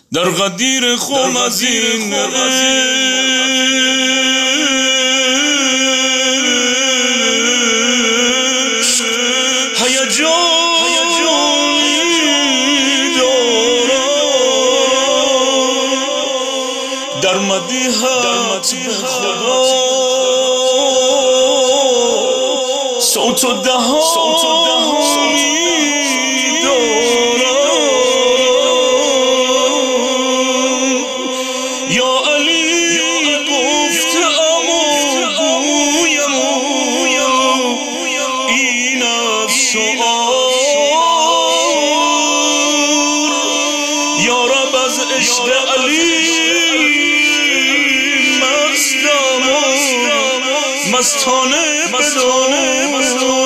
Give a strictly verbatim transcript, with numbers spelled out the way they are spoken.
در قدیر خم از این هیجانی دارم، در مدیحت به خدا صوت و دهانی دارم. یا علی گفتم و گویم این افسار، یا رب از عشق علی مستم و مستانه بدار.